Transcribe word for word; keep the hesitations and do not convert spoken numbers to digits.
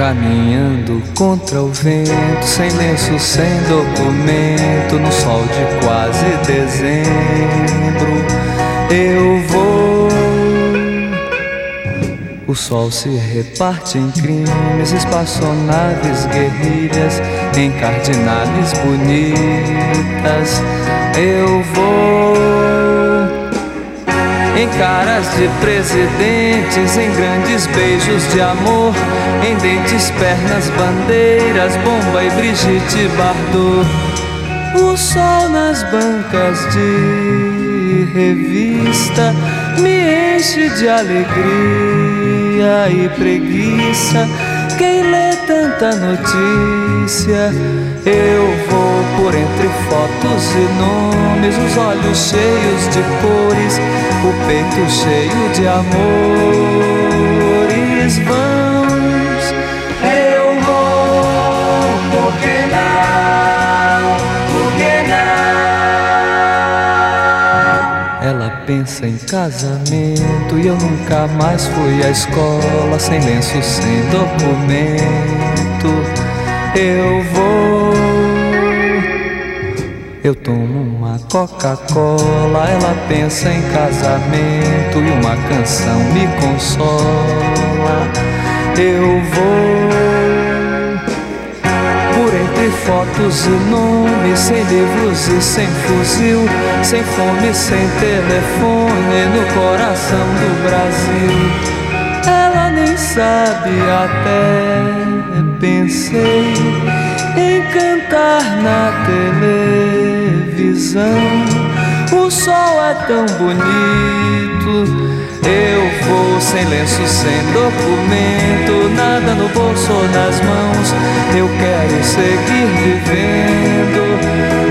caminhando contra o vento, sem lenço, sem documento, no sol de quase dezembro. Eu vou. O sol se reparte em crimes, espaçonaves, guerrilhas, em cardinales bonitas. Eu vou em caras de presidentes, em grandes beijos de amor, em dentes, pernas, bandeiras, Bomba e Brigitte Bardot. O sol nas bancas de revista me enche de alegria e preguiça. Quem lê tanta notícia? Eu vou por entre fotos e nomes, os olhos cheios de cores, o peito cheio de amores. Vamos, eu vou, por que não, por que não? Ela pensa em casamento e eu nunca mais fui à escola, sem lenço, sem documento. Eu vou, eu tomo uma Coca-Cola, ela pensa em casamento e uma canção me consola. Eu vou por entre fotos e nomes, sem livros e sem fuzil, sem fome, sem telefone, no coração do Brasil. Ela nem sabe, até pensei em cantar na televisão. O sol é tão bonito. Eu vou sem lenço, sem documento, nada no bolso ou nas mãos. Eu quero seguir vivendo.